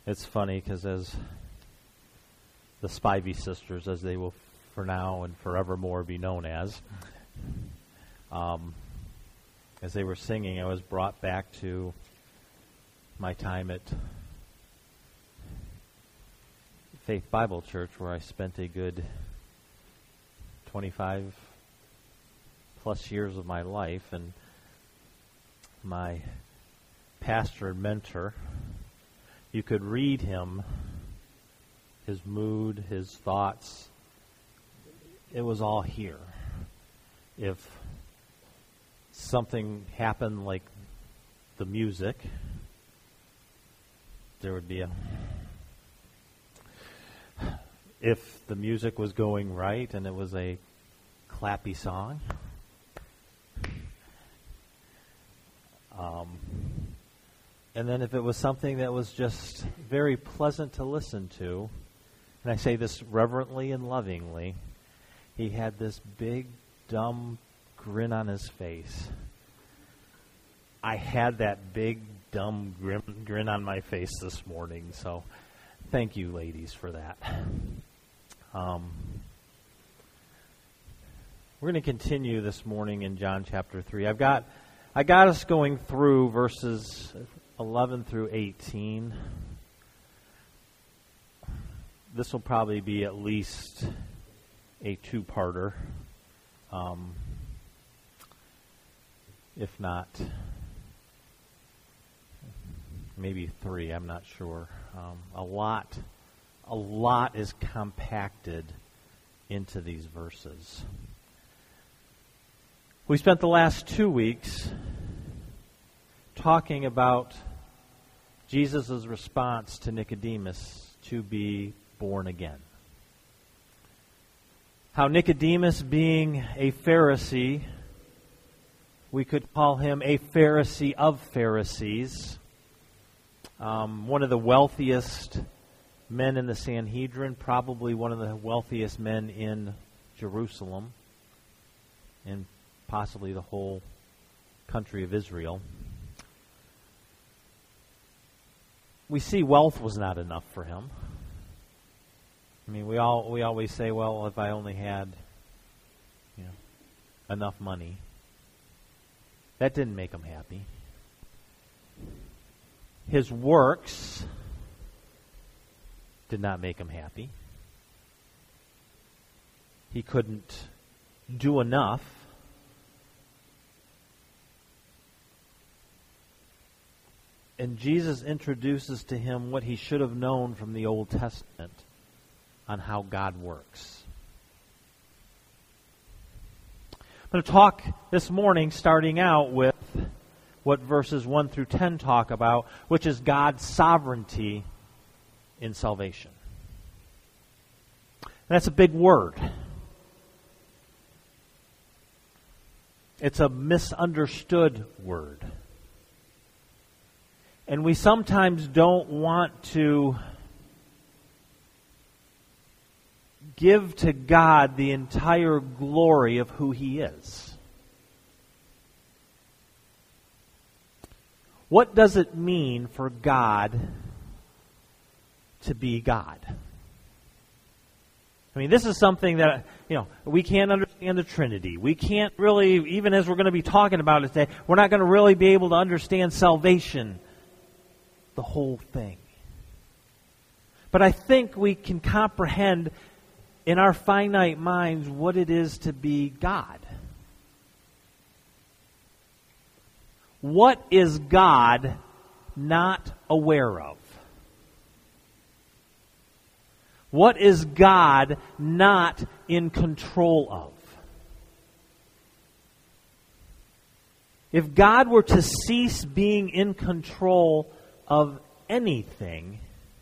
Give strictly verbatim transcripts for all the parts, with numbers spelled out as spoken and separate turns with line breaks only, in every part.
It's funny because as the Spivey sisters, as they will for now and forevermore be known as, um, as they were singing, I was brought back to my time at Faith Bible Church, where I spent a good twenty-five plus years of my life, and my pastor and mentor, you could read him, his mood, his thoughts. It was all here. If something happened like the music, there would be a... If the music was going right and it was a clappy song, um, and then if it was something that was just very pleasant to listen to, and I say this reverently and lovingly, he had this big, dumb grin on his face. I had that big, dumb grin, grin on my face this morning, so thank you, ladies, for that. Um, we're going to continue this morning in John chapter three. I've got, I got us going through verses eleven through eighteen. This will probably be at least a two-parter, um, if not maybe three. I'm not sure. Um, a lot. A lot is compacted into these verses. We spent the last two weeks talking about Jesus' response to Nicodemus to be born again. How Nicodemus, being a Pharisee, we could call him a Pharisee of Pharisees, um, one of the wealthiest men in the Sanhedrin, probably one of the wealthiest men in Jerusalem, and possibly the whole country of Israel. We see wealth was not enough for him. I mean, we all we always say, well, if I only had, you know, enough money. That didn't make him happy. His works did not make him happy. He couldn't do enough. And Jesus introduces to him what he should have known from the Old Testament on how God works. I'm going to talk this morning starting out with what verses one through ten talk about, which is God's sovereignty in salvation. And that's a big word. It's a misunderstood word. And we sometimes don't want to give to God the entire glory of who He is. What does it mean for God to be God? I mean, this is something that, you know, we can't understand the Trinity. We can't really, even as we're going to be talking about it today, we're not going to really be able to understand salvation, the whole thing. But I think we can comprehend in our finite minds what it is to be God. What is God not aware of? What is God not in control of? If God were to cease being in control of anything,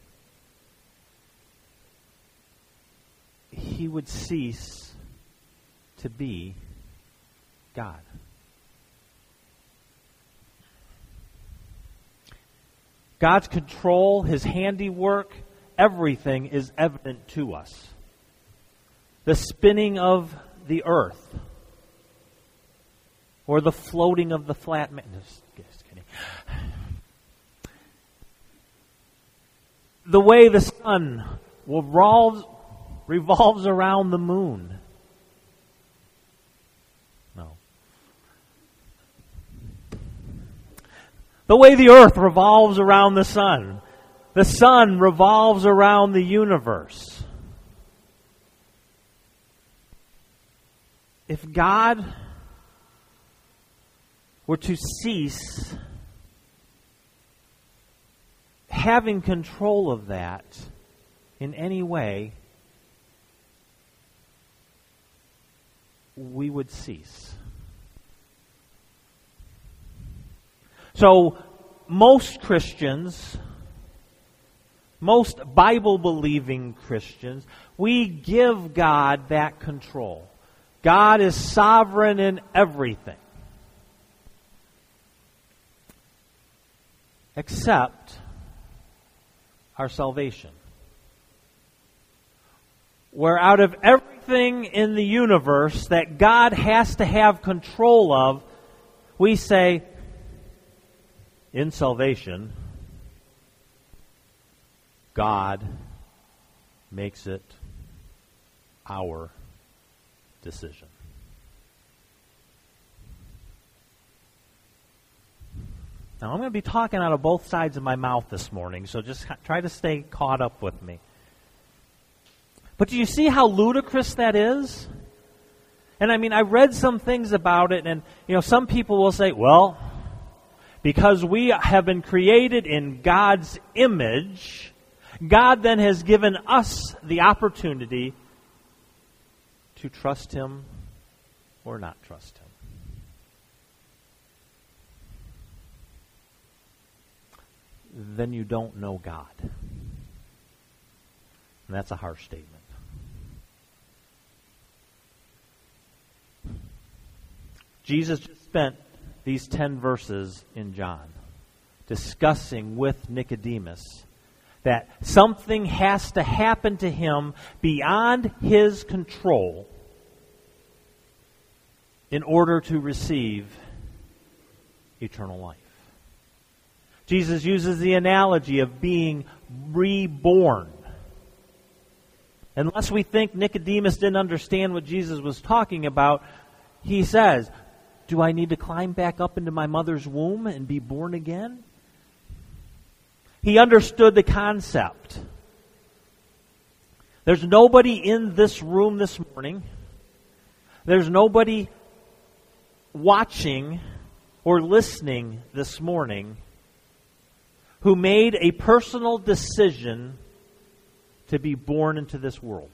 He would cease to be God. God's control, His handiwork, everything is evident to us. The spinning of the earth, or the floating of the flat man. Just kidding. the way the sun revolves, revolves around the moon. No. The way the earth revolves around the sun. The sun revolves around the universe. If God were to cease having control of that in any way, we would cease. So, most Christians, most Bible-believing Christians, we give God that control. God is sovereign in everything. Except our salvation. Where out of everything in the universe that God has to have control of, we say, in salvation, God makes it our decision. Now, I'm going to be talking out of both sides of my mouth this morning, so just try to stay caught up with me. But do you see how ludicrous that is? And I mean, I read some things about it, and you know, some people will say, well, because we have been created in God's image, God then has given us the opportunity to trust Him or not trust Him. Then you don't know God. And that's a harsh statement. Jesus just spent these ten verses in John discussing with Nicodemus that something has to happen to him beyond his control in order to receive eternal life. Jesus uses the analogy of being reborn. Unless we think Nicodemus didn't understand what Jesus was talking about, he says, do I need to climb back up into my mother's womb and be born again? He understood the concept. There's nobody in this room this morning. There's nobody watching or listening this morning who made a personal decision to be born into this world.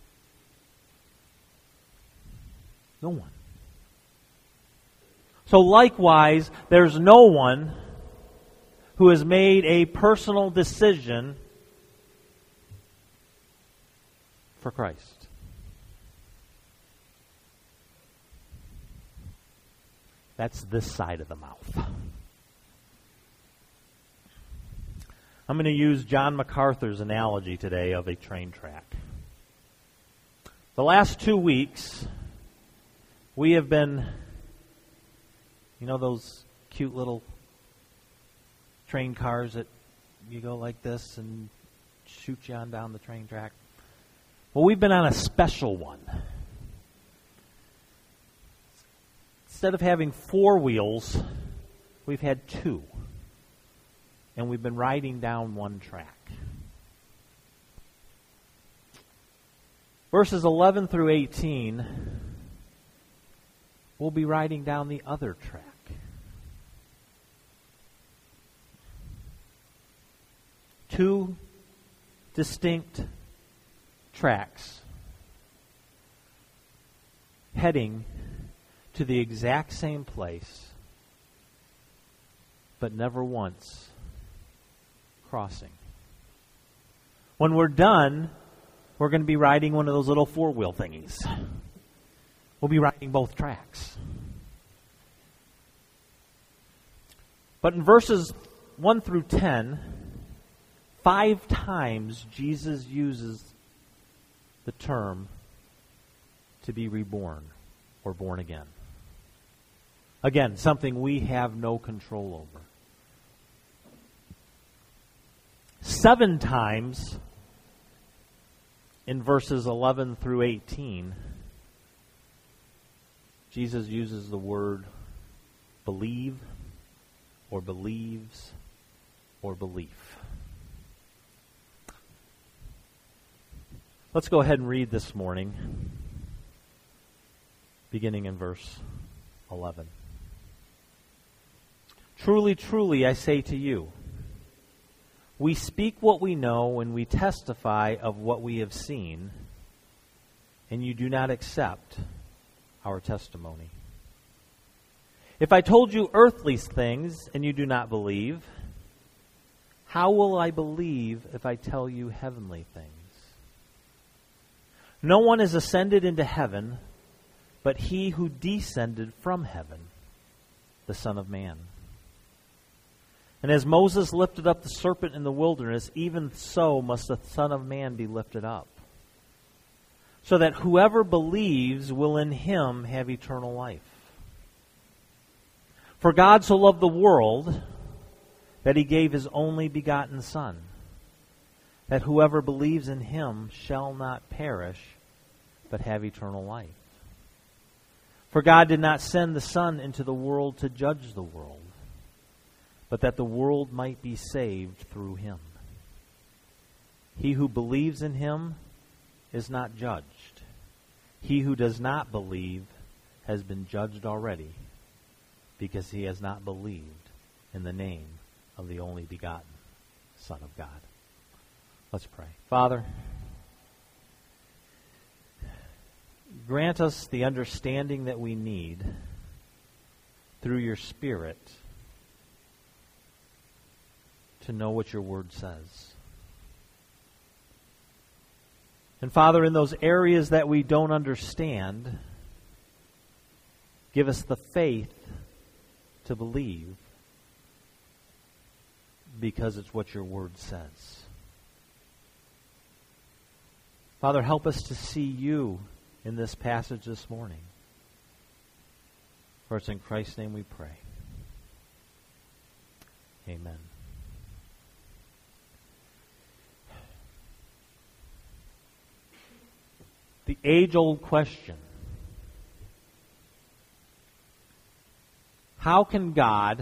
No one. So likewise, there's no one who has made a personal decision for Christ. That's this side of the mouth. I'm going to use John MacArthur's analogy today of a train track. The last two weeks, we have been, you know those cute little train cars that you go like this and shoot you on down the train track? Well, we've been on a special one. Instead of having four wheels, we've had two. And we've been riding down one track. Verses eleven through eighteen, we'll be riding down the other track. Two distinct tracks heading to the exact same place, but never once crossing. When we're done, we're going to be riding one of those little four-wheel thingies. We'll be riding both tracks. But in verses one through ten, five times Jesus uses the term to be reborn or born again. Again, something we have no control over. seven times in verses eleven through eighteen, Jesus uses the word believe or believes or belief. Let's go ahead and read this morning, beginning in verse eleven. Truly, truly, I say to you, we speak what we know and we testify of what we have seen, and you do not accept our testimony. If I told you earthly things and you do not believe, how will I believe if I tell you heavenly things? No one has ascended into heaven but he who descended from heaven, the Son of Man. And as Moses lifted up the serpent in the wilderness, even so must the Son of Man be lifted up, so that whoever believes will in him have eternal life. For God so loved the world that he gave his only begotten Son, that whoever believes in him shall not perish, but have eternal life. For God did not send the Son into the world to judge the world, but that the world might be saved through him. He who believes in him is not judged. He who does not believe has been judged already, because he has not believed in the name of the only begotten Son of God. Let's pray. Father, grant us the understanding that we need through your Spirit to know what your word says. And Father, in those areas that we don't understand, give us the faith to believe, because it's what your word says. Father, help us to see you in this passage this morning. For it's in Christ's name we pray. Amen. The age-old question: how can God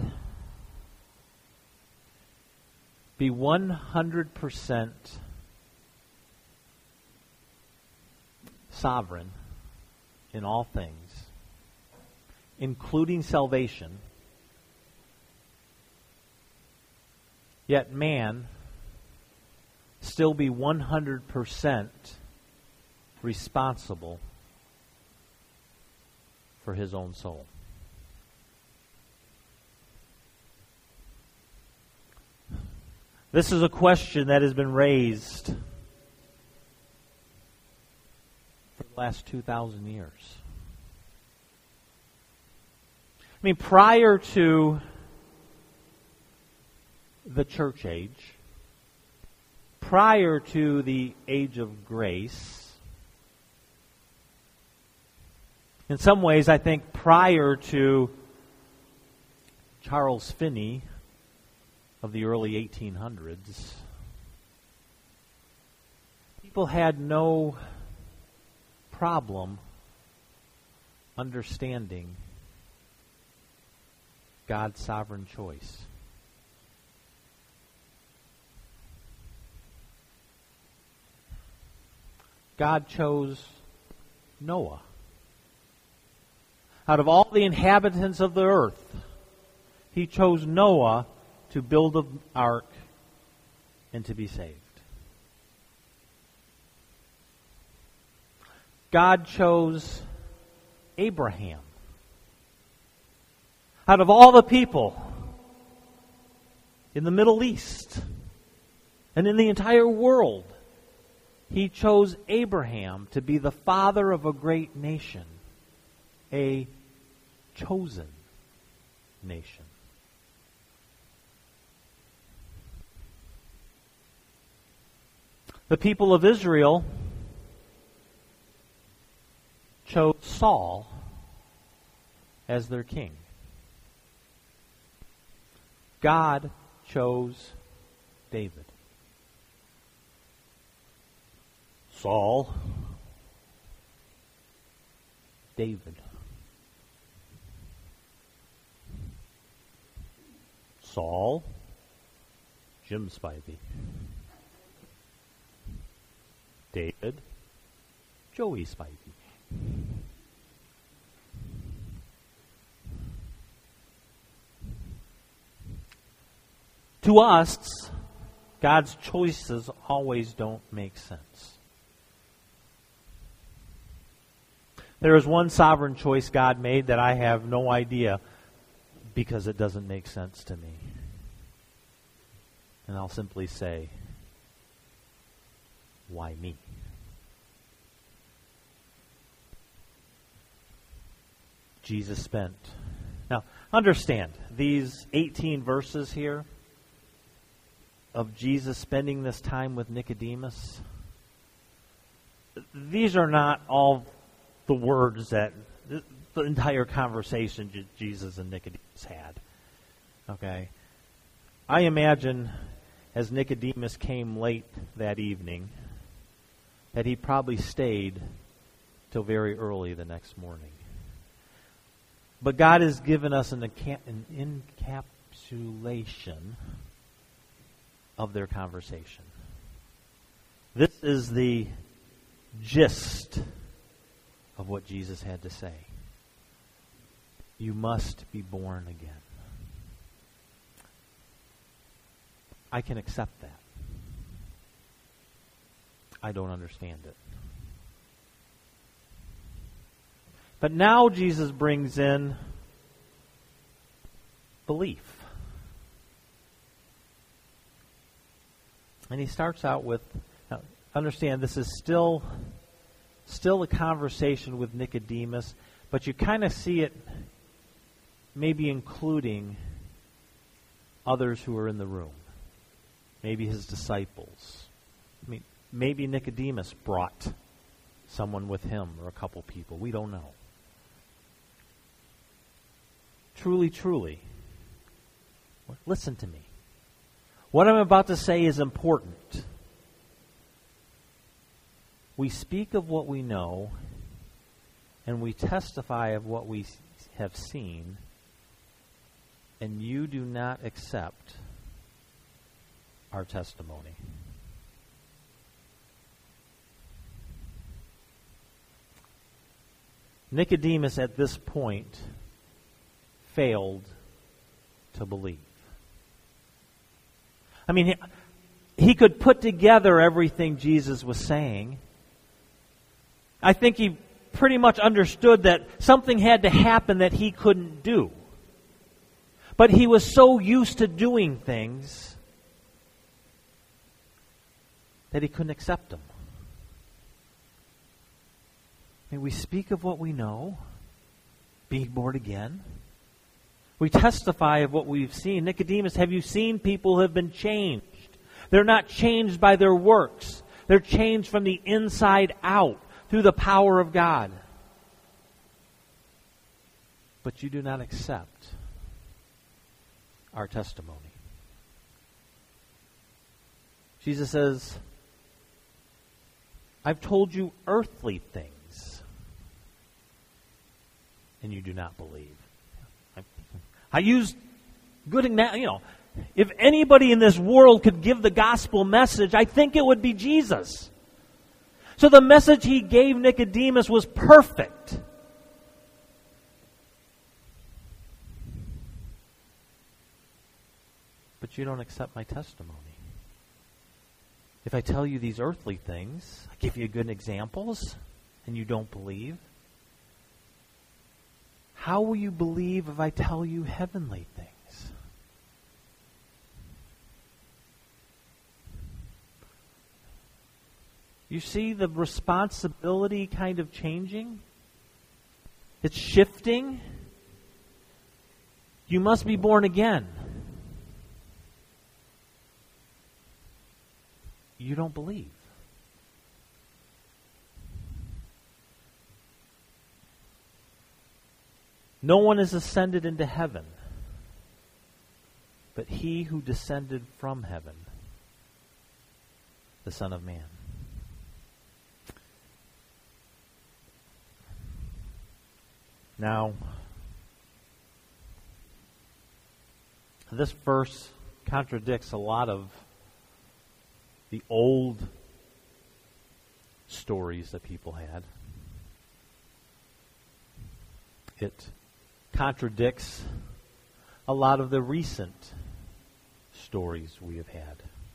be one hundred percent sovereign in all things, including salvation, yet man still be one hundred percent responsible for his own soul? This is a question that has been raised for the last two thousand years. I mean, prior to the church age, prior to the age of grace, in some ways, I think prior to Charles Finney of the early eighteen hundreds, people had no problem understanding God's sovereign choice. God chose Noah. Out of all the inhabitants of the earth, he chose Noah to build an ark and to be saved. God chose Abraham. Out of all the people in the Middle East and in the entire world, he chose Abraham to be the father of a great nation, a chosen nation. The people of Israel chose Saul as their king. God chose David. Saul, David, Saul, Jim Spivey, David, Joey Spivey. To us, God's choices always don't make sense. There is one sovereign choice God made that I have no idea because it doesn't make sense to me. And I'll simply say, why me? Jesus spent. Now, understand, these eighteen verses here of Jesus spending this time with Nicodemus, these are not all the words that the entire conversation Jesus and Nicodemus had. Okay? I imagine as Nicodemus came late that evening that he probably stayed till very early the next morning. But God has given us an, an encapsulation of their conversation. This is the gist of what Jesus had to say. You must be born again. I can accept that. I don't understand it. But now Jesus brings in belief. And he starts out with, now, understand this is still, still a conversation with Nicodemus, but you kind of see it maybe including others who are in the room. Maybe his disciples. I mean, maybe Nicodemus brought someone with him or a couple people. We don't know. Truly, truly, listen to me. What I'm about to say is important. We speak of what we know, and we testify of what we have seen, and you do not accept our testimony. Nicodemus at this point failed to believe. I mean, he, he could put together everything Jesus was saying. I think he pretty much understood that something had to happen that he couldn't do. But he was so used to doing things that he couldn't accept them. I mean, we speak of what we know, being born again. We testify of what we've seen. Nicodemus, have you seen people who have been changed? They're not changed by their works. They're changed from the inside out through the power of God. But you do not accept our testimony. Jesus says, I've told you earthly things, and you do not believe. I used good, you know, if anybody in this world could give the gospel message, I think it would be Jesus. So the message he gave Nicodemus was perfect. But you don't accept my testimony. If I tell you these earthly things, I give you good examples, and you don't believe, how will you believe if I tell you heavenly things? You see the responsibility kind of changing? It's shifting. You must be born again. You don't believe. No one has ascended into heaven, but he who descended from heaven, the Son of Man. Now, this verse contradicts a lot of the old stories that people had. It contradicts a lot of the recent stories we have had.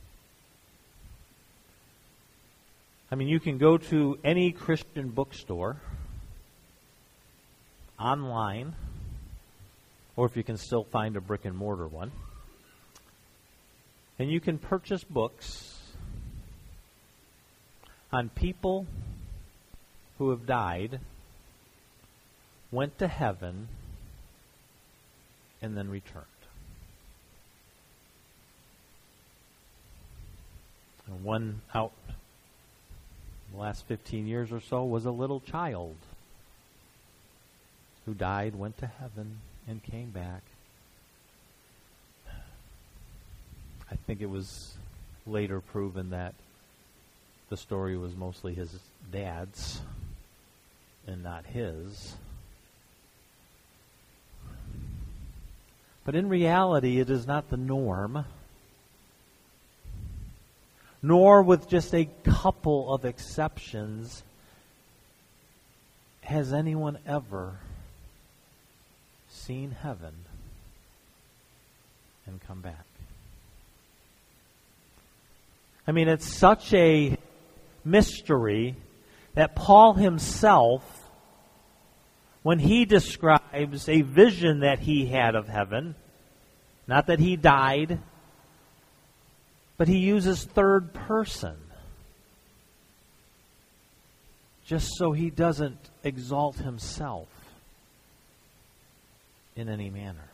I mean, you can go to any Christian bookstore, online, or if you can still find a brick and mortar one, and you can purchase books on people who have died, went to heaven, and then returned. And one out the last fifteen years or so was a little child who died, went to heaven, and came back. I think it was later proven that the story was mostly his dad's and not his. But in reality, it is not the norm, nor with just a couple of exceptions has anyone ever seen heaven and come back. I mean, it's such a mystery that Paul himself, when he describes a vision that he had of heaven, not that he died, but he uses third person, just so he doesn't exalt himself in any manner.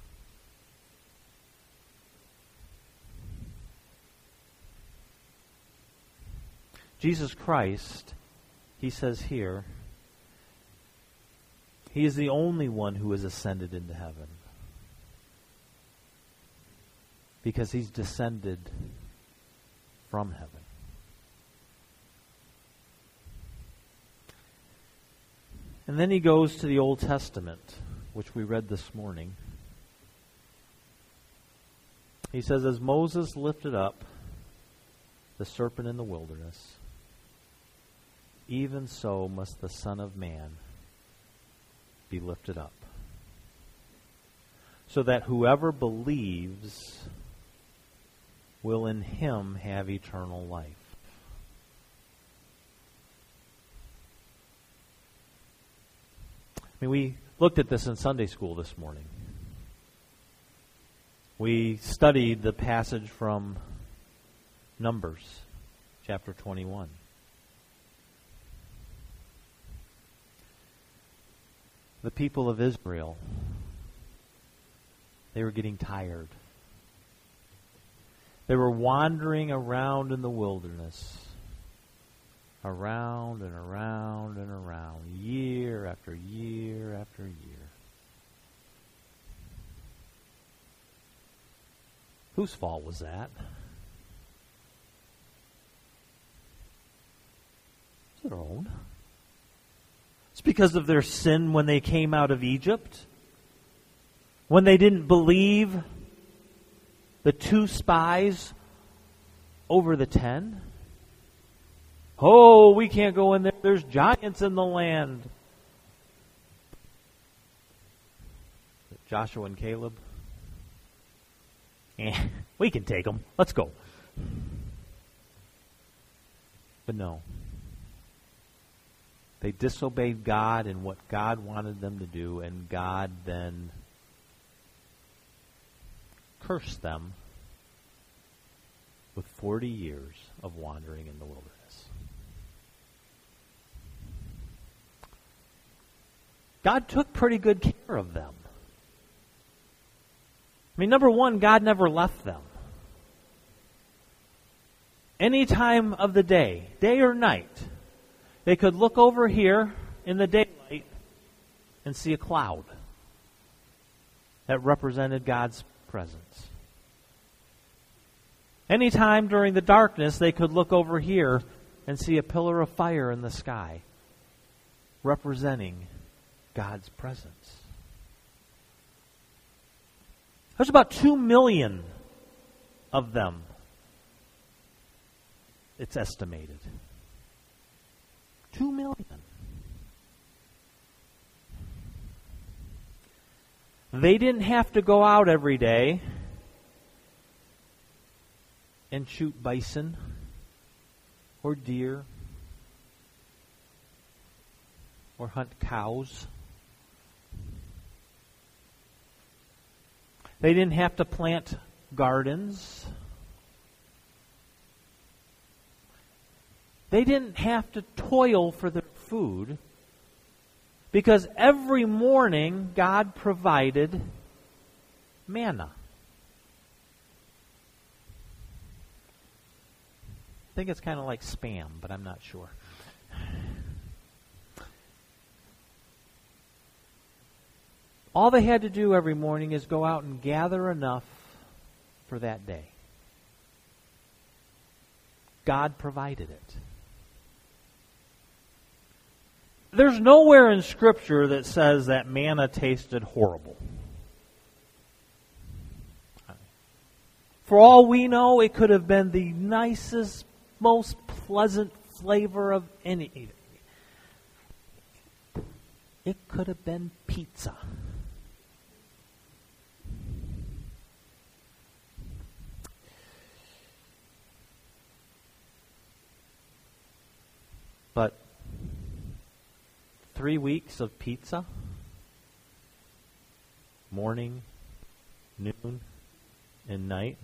Jesus Christ, he says here, he is the only one who has ascended into heaven, because he's descended from heaven. And then he goes to the Old Testament, which we read this morning. He says, as Moses lifted up the serpent in the wilderness, even so must the Son of Man be lifted up, so that whoever believes will in him have eternal life. I mean, we looked at this in Sunday school this morning. We studied the passage from Numbers, chapter twenty-one. The people of Israel, they were getting tired. They were wandering around in the wilderness, around and around and around, year after year after year. Whose fault was that? It's their own. It's because of their sin when they came out of Egypt, when they didn't believe the two spies over the ten. Oh, we can't go in there. There's giants in the land. Joshua and Caleb. Eh, we can take them. Let's go. But no. They disobeyed God and what God wanted them to do, and God then cursed them with forty years of wandering in the wilderness. God took pretty good care of them. I mean, number one, God never left them. Any time of the day, day or night, they could look over here in the daylight and see a cloud that represented God's presence. Anytime during the darkness, they could look over here and see a pillar of fire in the sky, representing God's presence. There's about two million of them, it's estimated. Two million. They didn't have to go out every day and shoot bison or deer or hunt cows. They didn't have to plant gardens. They didn't have to toil for their food because every morning God provided manna. I think it's kind of like Spam, but I'm not sure. All they had to do every morning is go out and gather enough for that day. God provided it. There's nowhere in Scripture that says that manna tasted horrible. For all we know, it could have been the nicest, most pleasant flavor of any. It could have been pizza. But three weeks of pizza, morning, noon, and night.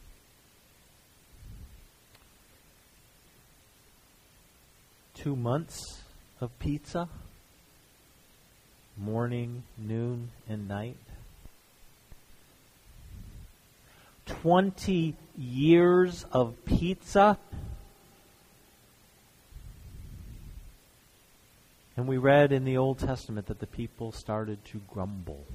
Two months of pizza, morning, noon, and night. Twenty years of pizza. And we read in the Old Testament that the people started to grumble.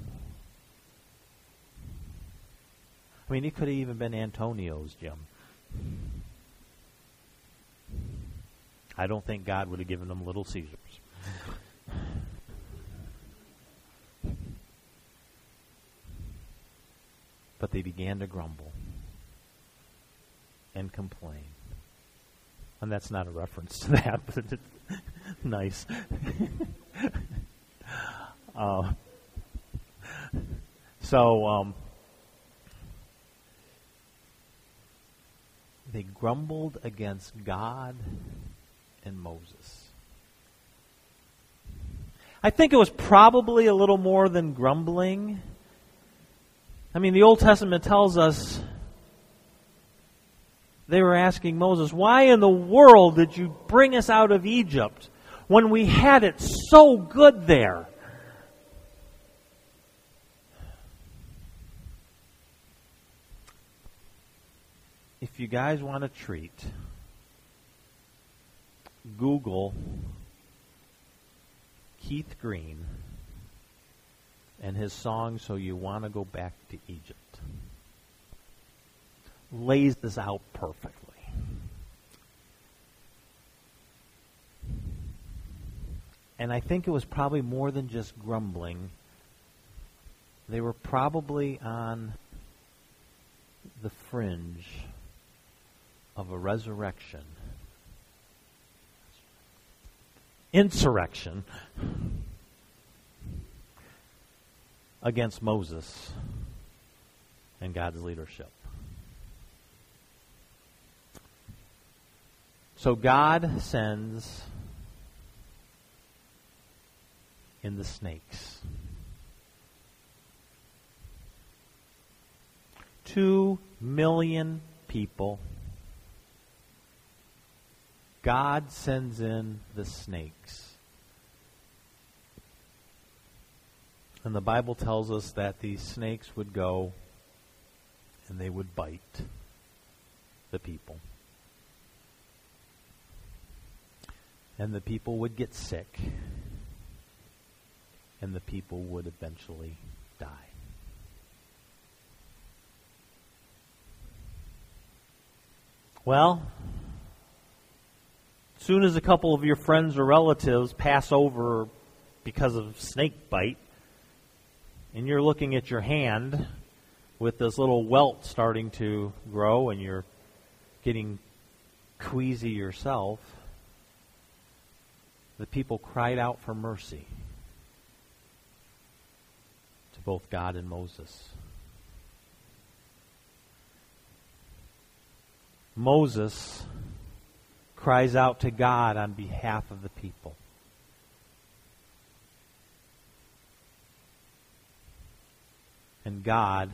I mean, it could have even been Antonio's, Jim. I don't think God would have given them Little Caesars. But they began to grumble and complain. And that's not a reference to that, but it's nice. uh, so, um, they grumbled against God and Moses. I think it was probably a little more than grumbling. I mean, the Old Testament tells us they were asking Moses, why in the world did you bring us out of Egypt when we had it so good there? If you guys want a treat, Google Keith Green and his song, So You Want to Go Back to Egypt. Lays this out perfectly. And I think it was probably more than just grumbling. They were probably on the fringe of a resurrection. Insurrection against Moses and God's leadership. So God sends in the snakes. Two million people. God sends in the snakes. And the Bible tells us that these snakes would go and they would bite the people. And the people would get sick. And the people would eventually die. Well, as soon as a couple of your friends or relatives pass over because of snake bite, and you're looking at your hand with this little welt starting to grow, and you're getting queasy yourself, the people cried out for mercy to both God and Moses. Moses cries out to God on behalf of the people. And God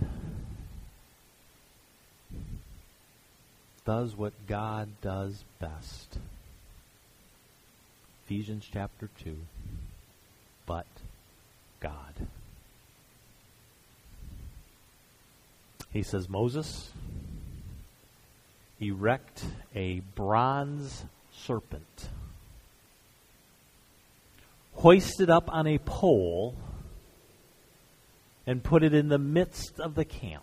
does what God does best. Ephesians chapter two. But God. He says, Moses, erect a bronze serpent, hoist it up on a pole, and put it in the midst of the camp,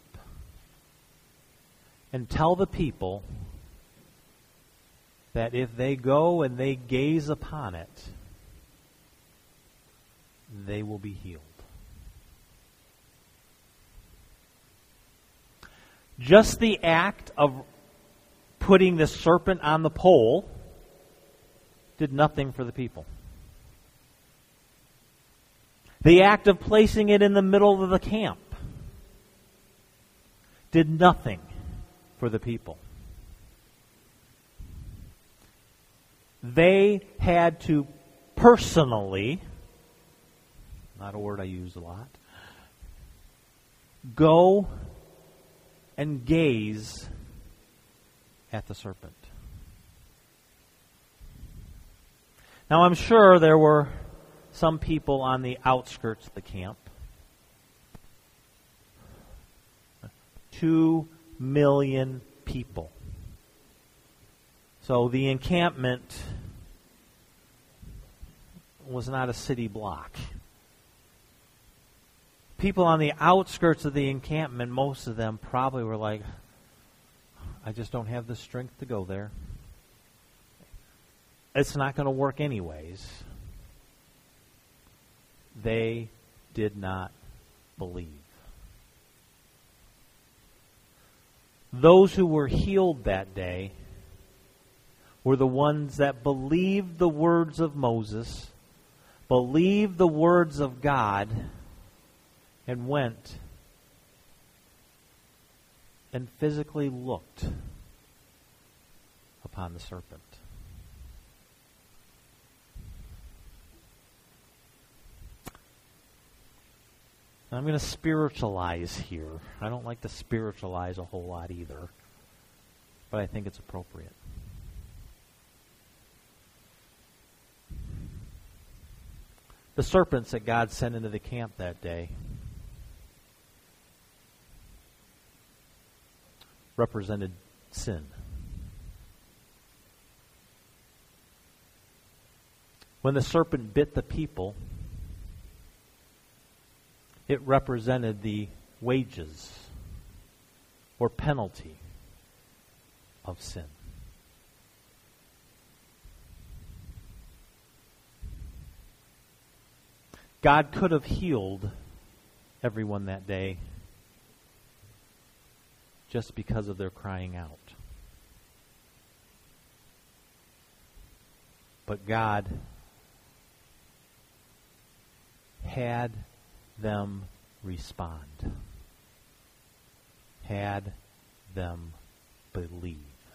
and tell the people that if they go and they gaze upon it, they will be healed. Just the act of putting the serpent on the pole did nothing for the people. The act of placing it in the middle of the camp did nothing for the people. They had to personally, not a word I use a lot, go and gaze at the serpent. Now, I'm sure there were some people on the outskirts of the camp. Two million people. So the encampment was not a city block. People on the outskirts of the encampment, most of them probably were like, I just don't have the strength to go there. It's not going to work anyways. They did not believe. Those who were healed that day were the ones that believed the words of Moses, believed the words of God, and went and physically looked upon the serpent. I'm going to spiritualize here. I don't like to spiritualize a whole lot either, but I think it's appropriate. The serpents that God sent into the camp that day represented sin. When the serpent bit the people, it represented the wages or penalty of sin. God could have healed everyone that day just because of their crying out. But God had them respond, had them believe.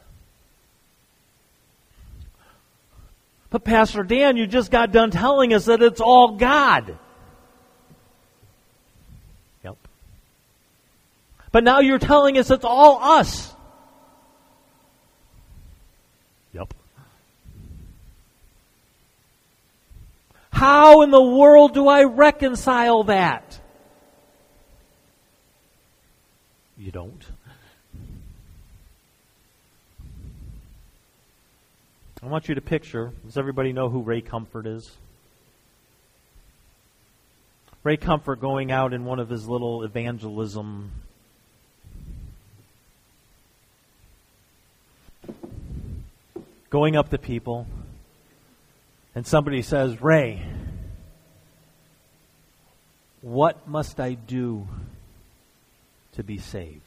But Pastor Dan, you just got done telling us that it's all God. Yep. But now you're telling us it's all us. Yep. How in the world do I reconcile that? You don't. I want you to picture, does everybody know who Ray Comfort is? Ray Comfort going out in one of his little evangelism going up to people, and somebody says, Ray, What must I do to be saved?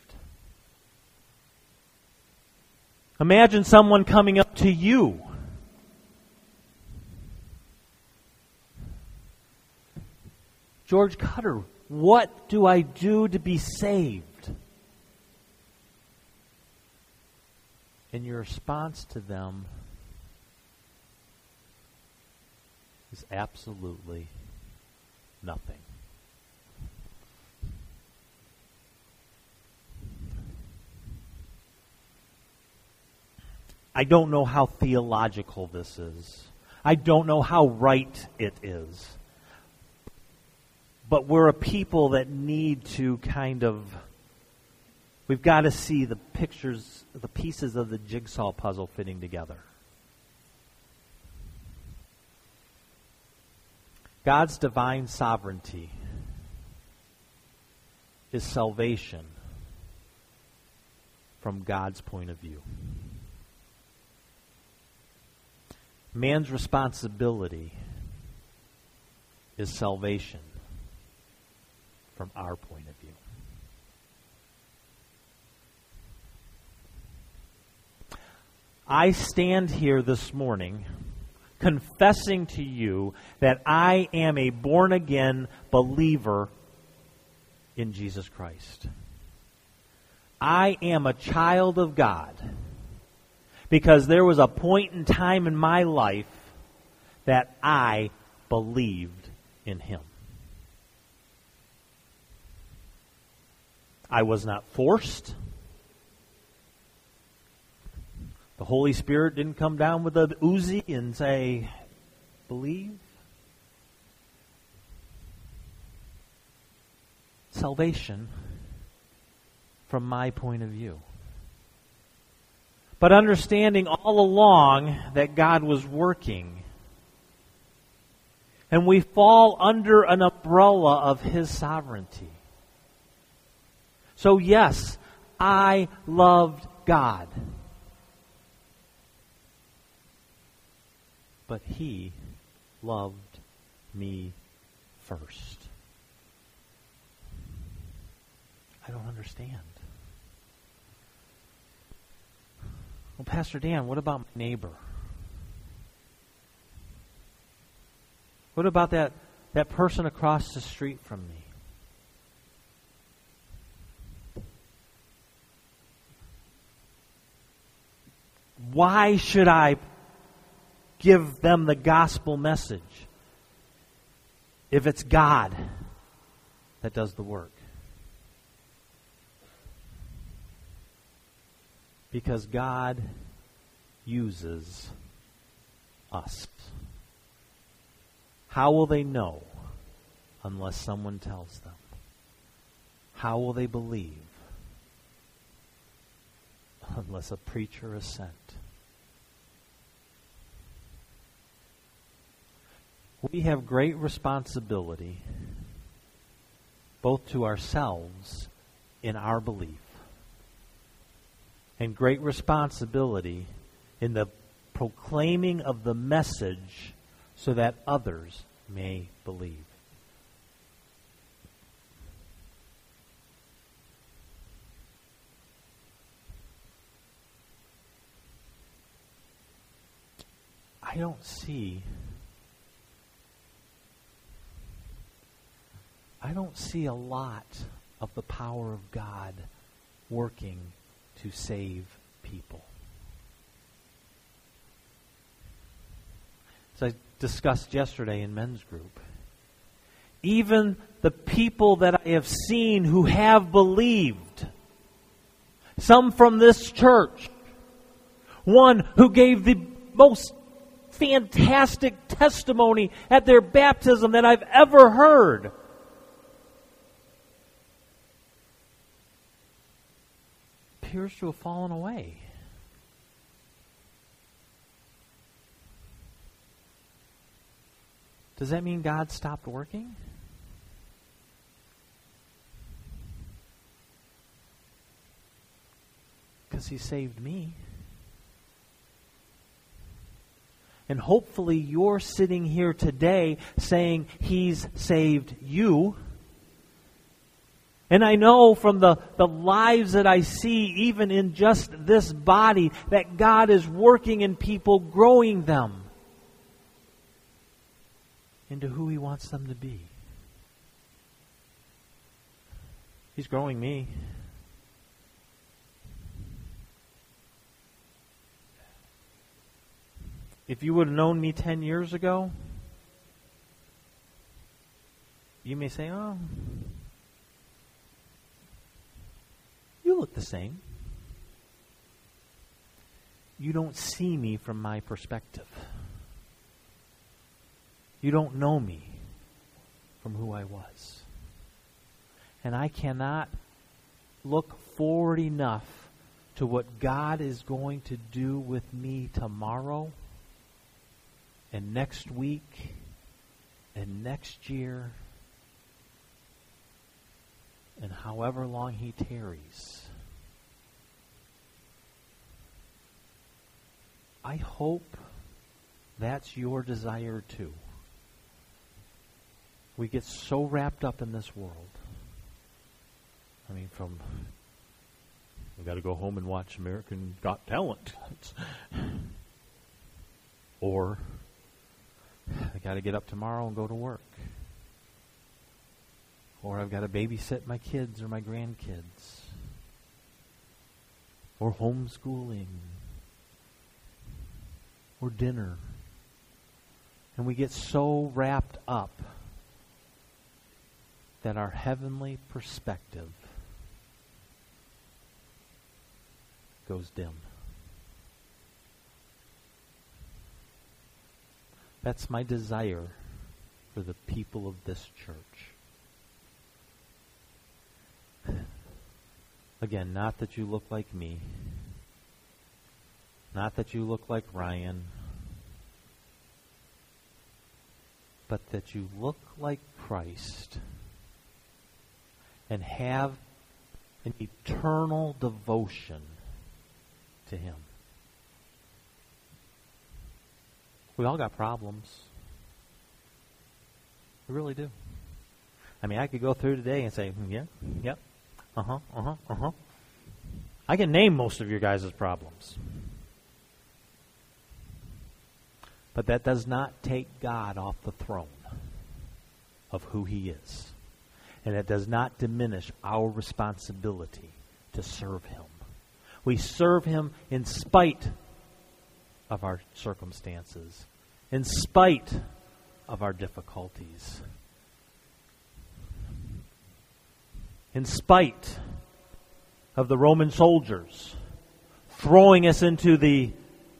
Imagine someone coming up to you. George Cutter, what do I do to be saved? And your response to them is absolutely nothing. I don't know how theological this is. I don't know how right it is. But we're a people that need to kind of, we've got to see the pictures, the pieces of the jigsaw puzzle fitting together. God's divine sovereignty is salvation from God's point of view. Man's responsibility is salvation from our point of view. I stand here this morning confessing to you that I am a born-again believer in Jesus Christ. I am a child of God because there was a point in time in my life that I believed in Him. I was not forced. The Holy Spirit didn't come down with a Uzi and say, believe. Salvation from my point of view. But understanding all along that God was working. And we fall under an umbrella of His sovereignty. So yes, I loved God. But He loved me first. I don't understand. Well, Pastor Dan, what about my neighbor? What about that, that person across the street from me? Why should I give them the gospel message if it's God that does the work? Because God uses us. How will they know unless someone tells them? How will they believe unless a preacher is sent? We have great responsibility both to ourselves in our belief and great responsibility in the proclaiming of the message so that others may believe. I don't see I don't see a lot of the power of God working to save people. As I discussed yesterday in men's group, even the people that I have seen who have believed, some from this church, one who gave the most fantastic testimony at their baptism that I've ever heard, appears to have fallen away. Does that mean God stopped working? Because He saved me. And hopefully you're sitting here today saying He's saved you. And I know from the, the lives that I see, even in just this body, that God is working in people, growing them into who He wants them to be. He's growing me. If you would have known me ten years ago, you may say, oh, you look the same. You don't see me from my perspective. You don't know me from who I was. And I cannot look forward enough to what God is going to do with me tomorrow and next week and next year and however long He tarries. I hope that's your desire too. We get so wrapped up in this world. I mean, from we got to go home and watch American Got Talent, or I got to get up tomorrow and go to work, or I've got to babysit my kids or my grandkids, or homeschooling, or dinner. And we get so wrapped up that our heavenly perspective goes dim. That's my desire for the people of this church. Again, not that you look like me, not that you look like Ryan, but that you look like Christ and have an eternal devotion to Him. We all got problems. We really do. I mean, I could go through today and say, yeah, yep, uh-huh, uh-huh, uh-huh. I can name most of your guys' problems. But that does not take God off the throne of who He is. And it does not diminish our responsibility to serve Him. We serve Him in spite of our circumstances, in spite of our difficulties, in spite of the Roman soldiers throwing us into the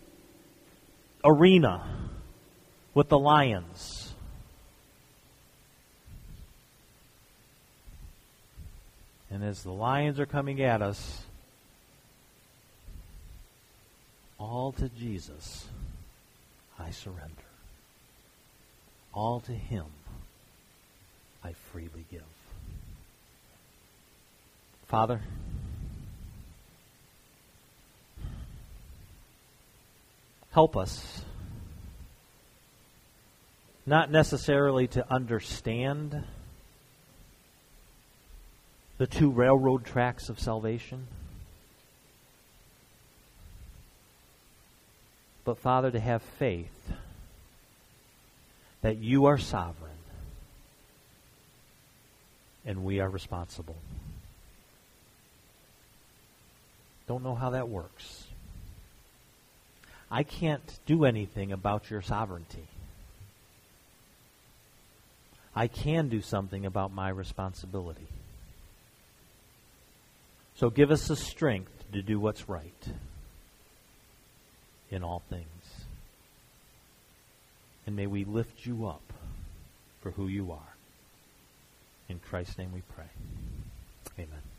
arena with the lions. And as the lions are coming at us, all to Jesus I surrender. All to Him I freely give. Father, help us not necessarily to understand the two railroad tracks of salvation, but Father, to have faith that You are sovereign and we are responsible. Don't know how that works. I can't do anything about Your sovereignty. I can do something about my responsibility. So give us the strength to do what's right in all things. And may we lift You up for who You are. In Christ's name we pray. Amen.